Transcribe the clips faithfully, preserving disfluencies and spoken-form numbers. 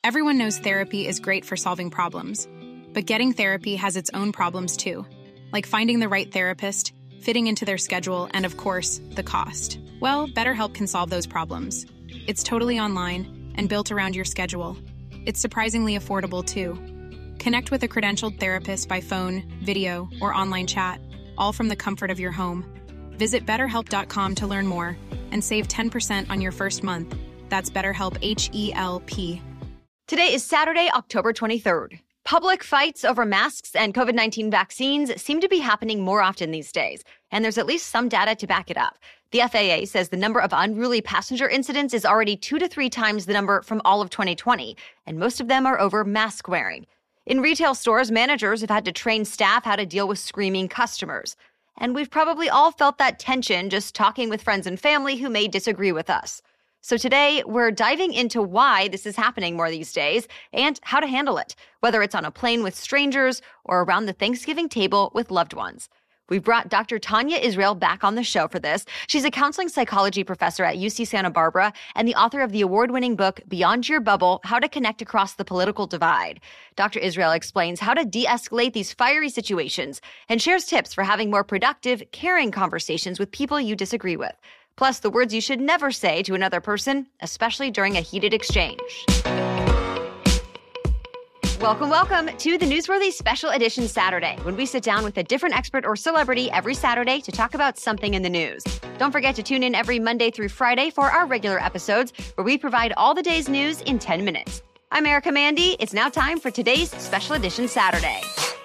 Everyone knows therapy is great for solving problems, but getting therapy has its own problems too, like finding the right therapist, fitting into their schedule, and of course, the cost. Well, BetterHelp can solve those problems. It's totally online and built around your schedule. It's surprisingly affordable too. Connect with a credentialed therapist by phone, video, or online chat, all from the comfort of your home. Visit better help dot com to learn more and save ten percent on your first month. That's BetterHelp, H E L P. Today is Saturday, October twenty-third. Public fights over masks and COVID nineteen vaccines seem to be happening more often these days, and there's at least some data to back it up. The F A A says the number of unruly passenger incidents is already two to three times the number from all of twenty twenty, and most of them are over mask wearing. In retail stores, managers have had to train staff how to deal with screaming customers. And we've probably all felt that tension just talking with friends and family who may disagree with us. So today, we're diving into why this is happening more these days and how to handle it, whether it's on a plane with strangers or around the Thanksgiving table with loved ones. We've brought Doctor Tanya Israel back on the show for this. She's a counseling psychology professor at U C Santa Barbara and the author of the award-winning book, Beyond Your Bubble, How to Connect Across the Political Divide. Doctor Israel explains how to de-escalate these fiery situations and shares tips for having more productive, caring conversations with people you disagree with. Plus, the words you should never say to another person, especially during a heated exchange. Welcome, welcome to the Newsworthy Special Edition Saturday, when we sit down with a different expert or celebrity every Saturday to talk about something in the news. Don't forget to tune in every Monday through Friday for our regular episodes, where we provide all the day's news in ten minutes. I'm Erica Mandy. It's now time for today's Special Edition Saturday.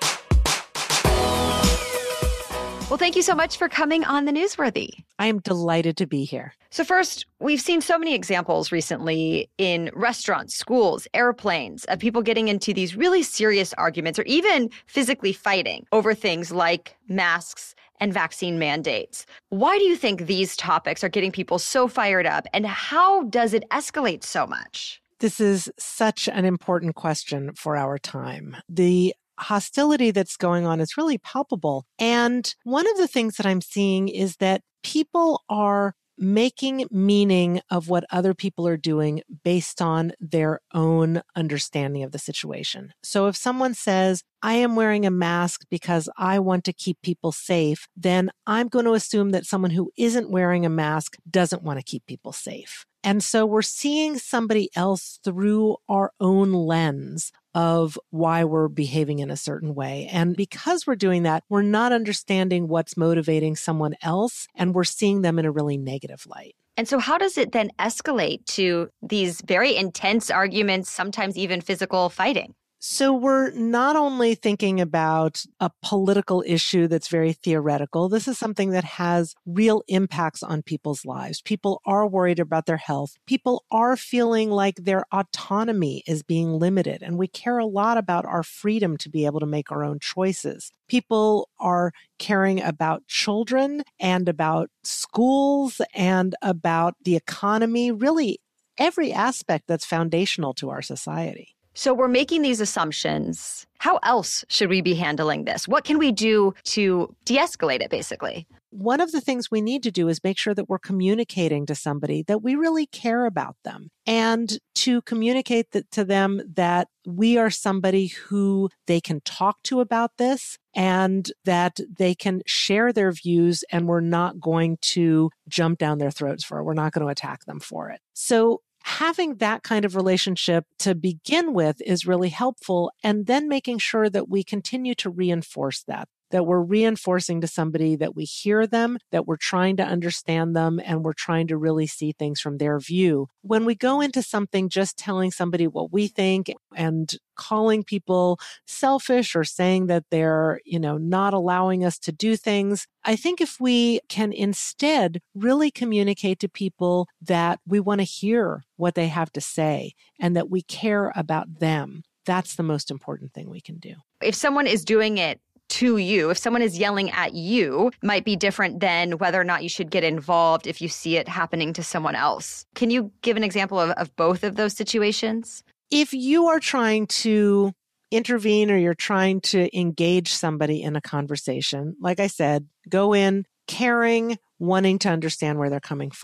Well, thank you so much for coming on the Newsworthy. I am delighted to be here. So first, we've seen so many examples recently in restaurants, schools, airplanes, of people getting into these really serious arguments or even physically fighting over things like masks and vaccine mandates. Why do you think these topics are getting people so fired up, and how does it escalate so much? This is such an important question for our time. The hostility that's going on is really palpable. And one of the things that I'm seeing is that people are making meaning of what other people are doing based on their own understanding of the situation. So if someone says, I am wearing a mask because I want to keep people safe, then I'm going to assume that someone who isn't wearing a mask doesn't want to keep people safe. And so we're seeing somebody else through our own lens of why we're behaving in a certain way. And because we're doing that, we're not understanding what's motivating someone else, and we're seeing them in a really negative light. And so how does it then escalate to these very intense arguments, sometimes even physical fighting? So we're not only thinking about a political issue that's very theoretical. This is something that has real impacts on people's lives. People are worried about their health. People are feeling like their autonomy is being limited, and we care a lot about our freedom to be able to make our own choices. People are caring about children and about schools and about the economy, really every aspect that's foundational to our society. So we're making these assumptions. How else should we be handling this? What can we do to de-escalate it, basically? One of the things we need to do is make sure that we're communicating to somebody that we really care about them, and to communicate that, to them that we are somebody who they can talk to about this, and that they can share their views, and we're not going to jump down their throats for it. We're not going to attack them for it. So having that kind of relationship to begin with is really helpful, and then making sure that we continue to reinforce that, that we're reinforcing to somebody that we hear them, that we're trying to understand them, and we're trying to really see things from their view. When we go into something just telling somebody what we think and calling people selfish or saying that they're, you know, not allowing us to do things, I think if we can instead really communicate to people that we want to hear what they have to say and that we care about them, that's the most important thing we can do. If someone is doing it to you, if someone is yelling at you, might be different than whether or not you should get involved if you see it happening to someone else. Can you give an example of, of both of those situations? If you are trying to intervene or you're trying to engage somebody in a conversation, like I said, go in caring, wanting to understand where they're coming from.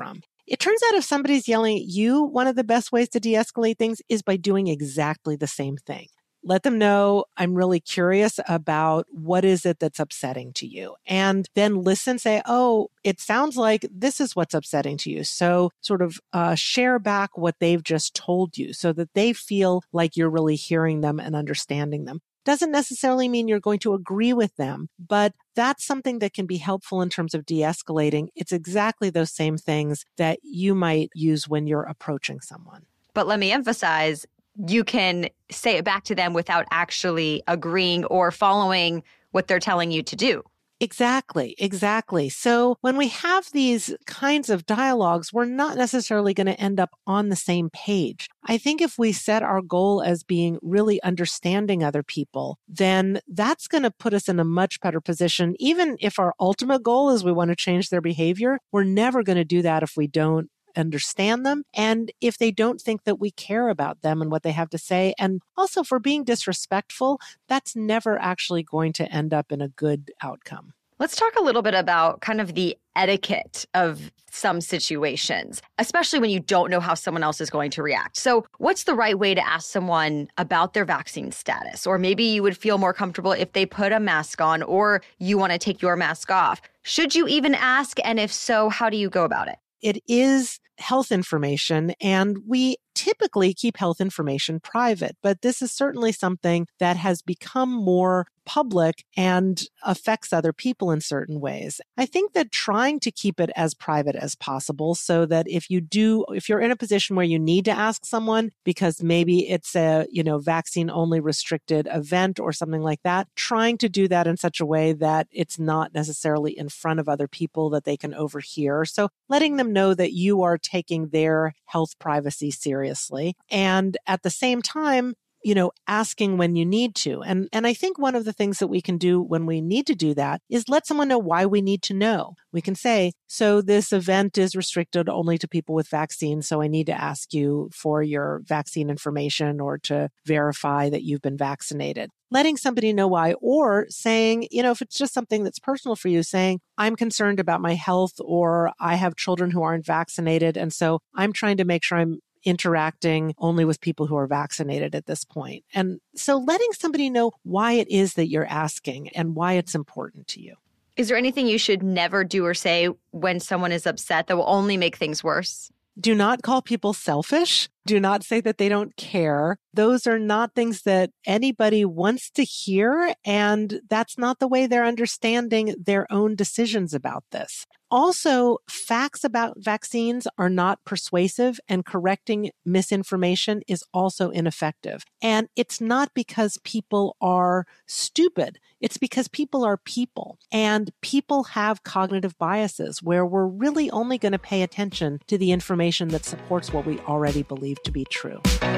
It turns out if somebody's yelling at you, one of the best ways to de-escalate things is by doing exactly the same thing. Let them know, I'm really curious about what is it that's upsetting to you. And then listen, say, oh, it sounds like this is what's upsetting to you. So sort of uh, share back what they've just told you so that they feel like you're really hearing them and understanding them. Doesn't necessarily mean you're going to agree with them, but that's something that can be helpful in terms of de-escalating. It's exactly those same things that you might use when you're approaching someone. But let me emphasize, you can say it back to them without actually agreeing or following what they're telling you to do. Exactly, exactly. So when we have these kinds of dialogues, we're not necessarily going to end up on the same page. I think if we set our goal as being really understanding other people, then that's going to put us in a much better position. Even if our ultimate goal is we want to change their behavior, we're never going to do that if we don't understand them, and if they don't think that we care about them and what they have to say. And also, for being disrespectful, that's never actually going to end up in a good outcome. Let's talk a little bit about kind of the etiquette of some situations, especially when you don't know how someone else is going to react. So what's the right way to ask someone about their vaccine status? Or maybe you would feel more comfortable if they put a mask on, or you want to take your mask off. Should you even ask? And if so, how do you go about it? It is health information, and we typically keep health information private, but this is certainly something that has become more public and affects other people in certain ways. I think that trying to keep it as private as possible so that if you do, if you're in a position where you need to ask someone because maybe it's a, you know, vaccine only restricted event or something like that, trying to do that in such a way that it's not necessarily in front of other people that they can overhear. So letting them know that you are taking their health privacy seriously. And at the same time, you know, asking when you need to. And, and I think one of the things that we can do when we need to do that is let someone know why we need to know. We can say, so this event is restricted only to people with vaccines, so I need to ask you for your vaccine information or to verify that you've been vaccinated. Letting somebody know why, or saying, you know, if it's just something that's personal for you, saying, I'm concerned about my health, or I have children who aren't vaccinated, and so I'm trying to make sure I'm interacting only with people who are vaccinated at this point. And so letting somebody know why it is that you're asking and why it's important to you. Is there anything you should never do or say when someone is upset that will only make things worse? Do not call people selfish. Do not say that they don't care. Those are not things that anybody wants to hear, and that's not the way they're understanding their own decisions about this. Also, facts about vaccines are not persuasive, and correcting misinformation is also ineffective. And it's not because people are stupid. It's because people are people, and people have cognitive biases where we're really only going to pay attention to the information that supports what we already believe to be true.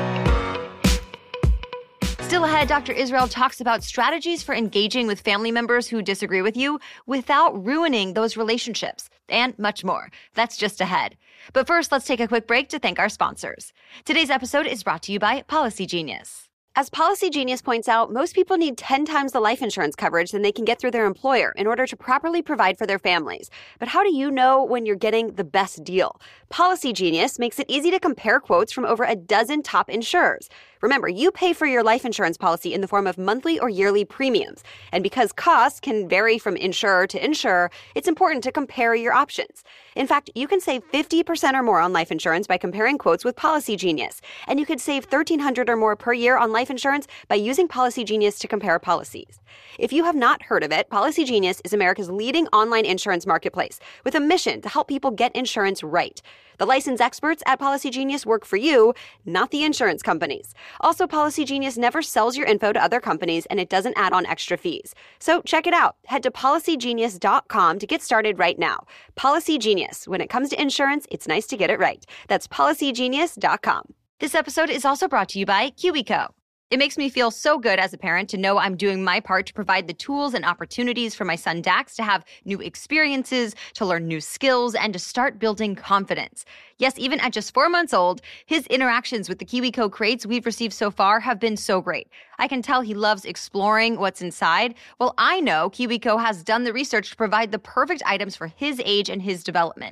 Still ahead, Doctor Israel talks about strategies for engaging with family members who disagree with you without ruining those relationships, and much more. That's just ahead. But first, let's take a quick break to thank our sponsors. Today's episode is brought to you by Policy Genius. As Policy Genius points out, most people need ten times the life insurance coverage than they can get through their employer in order to properly provide for their families. But how do you know when you're getting the best deal? Policy Genius makes it easy to compare quotes from over a dozen top insurers. Remember, you pay for your life insurance policy in the form of monthly or yearly premiums. And because costs can vary from insurer to insurer, it's important to compare your options. In fact, you can save fifty percent or more on life insurance by comparing quotes with Policy Genius. And you could save thirteen hundred dollars or more per year on life insurance by using Policy Genius to compare policies. If you have not heard of it, Policy Genius is America's leading online insurance marketplace with a mission to help people get insurance right. The licensed experts at Policy Genius work for you, not the insurance companies. Also, Policy Genius never sells your info to other companies, and it doesn't add on extra fees. So check it out. Head to policy genius dot com to get started right now. Policy Genius. When it comes to insurance, it's nice to get it right. That's policy genius dot com. This episode is also brought to you by KiwiCo. It makes me feel so good as a parent to know I'm doing my part to provide the tools and opportunities for my son Dax to have new experiences, to learn new skills, and to start building confidence. Yes, even at just four months old, his interactions with the KiwiCo crates we've received so far have been so great. I can tell he loves exploring what's inside. Well, I know KiwiCo has done the research to provide the perfect items for his age and his development.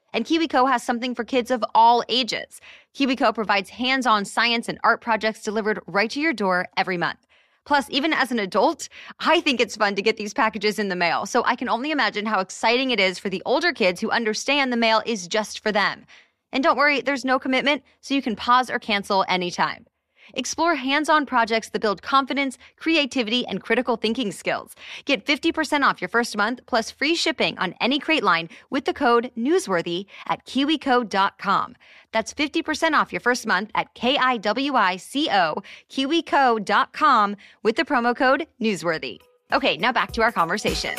And KiwiCo has something for kids of all ages. KiwiCo provides hands-on science and art projects delivered right to your door every month. Plus, even as an adult, I think it's fun to get these packages in the mail, so I can only imagine how exciting it is for the older kids who understand the mail is just for them. And don't worry, there's no commitment, so you can pause or cancel anytime. Explore hands-on projects that build confidence, creativity, and critical thinking skills. Get fifty percent off your first month plus free shipping on any crate line with the code newsworthy at kiwico dot com. That's fifty percent off your first month at K I W I C O, kiwico dot com with the promo code newsworthy. Okay, now back to our conversation.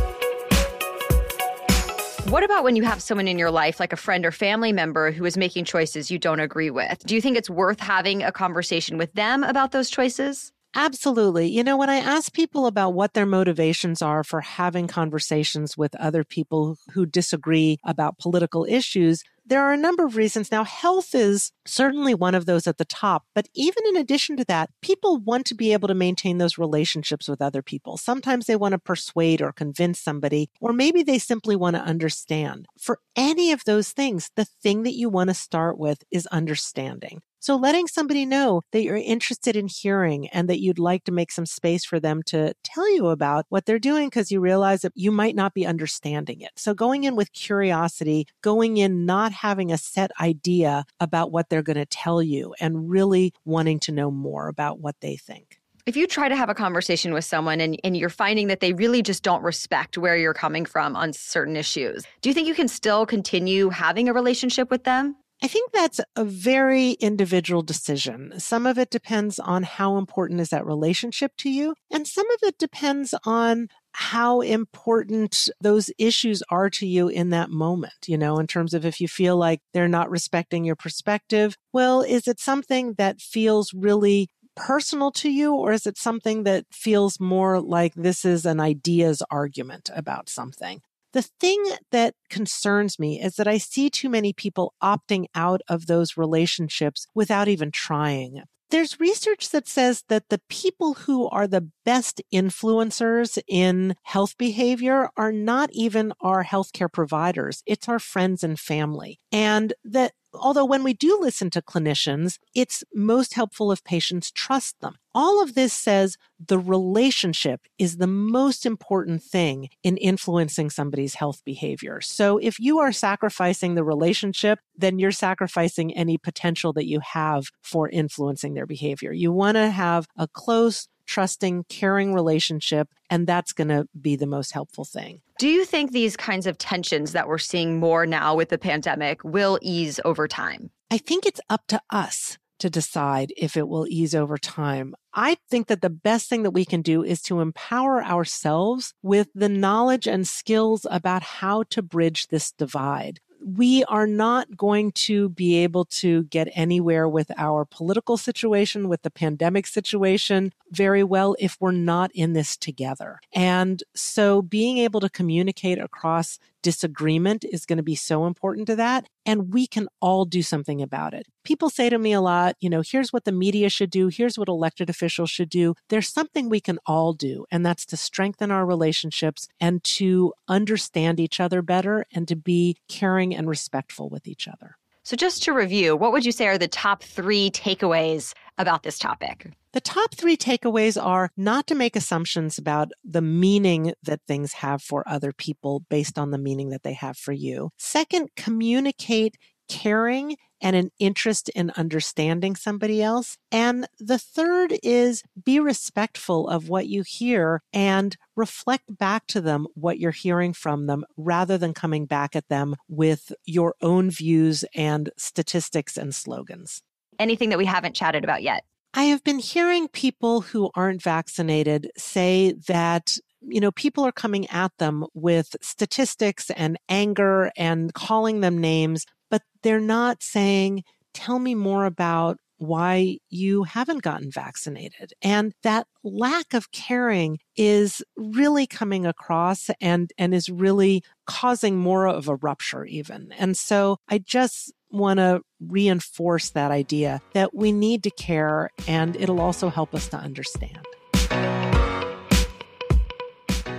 What about when you have someone in your life, like a friend or family member, who is making choices you don't agree with? Do you think it's worth having a conversation with them about those choices? Absolutely. You know, when I ask people about what their motivations are for having conversations with other people who disagree about political issues, there are a number of reasons. Now, health is certainly one of those at the top, but even in addition to that, people want to be able to maintain those relationships with other people. Sometimes they want to persuade or convince somebody, or maybe they simply want to understand. For any of those things, the thing that you want to start with is understanding. So letting somebody know that you're interested in hearing and that you'd like to make some space for them to tell you about what they're doing because you realize that you might not be understanding it. So going in with curiosity, going in not having a set idea about what they're going to tell you and really wanting to know more about what they think. If you try to have a conversation with someone and, and you're finding that they really just don't respect where you're coming from on certain issues, do you think you can still continue having a relationship with them? I think that's a very individual decision. Some of it depends on how important is that relationship to you, and some of it depends on how important those issues are to you in that moment, you know, in terms of if you feel like they're not respecting your perspective. Well, is it something that feels really personal to you, or is it something that feels more like this is an ideas argument about something? The thing that concerns me is that I see too many people opting out of those relationships without even trying. There's research that says that the people who are the best influencers in health behavior are not even our healthcare providers. It's our friends and family. And that although when we do listen to clinicians, it's most helpful if patients trust them. All of this says the relationship is the most important thing in influencing somebody's health behavior. So if you are sacrificing the relationship, then you're sacrificing any potential that you have for influencing their behavior. You want to have a close, trusting, caring relationship, and that's going to be the most helpful thing. Do you think these kinds of tensions that we're seeing more now with the pandemic will ease over time? I think it's up to us to decide if it will ease over time. I think that the best thing that we can do is to empower ourselves with the knowledge and skills about how to bridge this divide. We are not going to be able to get anywhere with our political situation, with the pandemic situation very well if we're not in this together. And so being able to communicate across disagreement is going to be so important to that. And we can all do something about it. People say to me a lot, you know, here's what the media should do. Here's what elected officials should do. There's something we can all do, and that's to strengthen our relationships and to understand each other better and to be caring and respectful with each other. So just to review, what would you say are the top three takeaways about this topic? The top three takeaways are not to make assumptions about the meaning that things have for other people based on the meaning that they have for you. Second, communicate caring and an interest in understanding somebody else. And the third is be respectful of what you hear and reflect back to them what you're hearing from them rather than coming back at them with your own views and statistics and slogans. Anything that we haven't chatted about yet? I have been hearing people who aren't vaccinated say that, you know, people are coming at them with statistics and anger and calling them names, but they're not saying, tell me more about why you haven't gotten vaccinated. And that lack of caring is really coming across and, and is really causing more of a rupture even. And so I just want to reinforce that idea that we need to care, and it'll also help us to understand.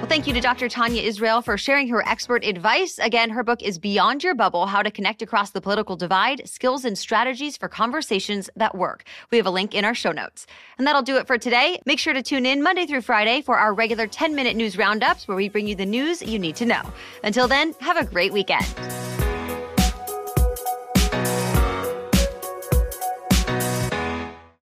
Well, thank you to Doctor Tanya Israel for sharing her expert advice. Again, her book is Beyond Your Bubble, How to Connect Across the Political Divide, Skills and Strategies for Conversations That Work. We have a link in our show notes. And that'll do it for today. Make sure to tune in Monday through Friday for our regular ten-minute news roundups where we bring you the news you need to know. Until then, have a great weekend.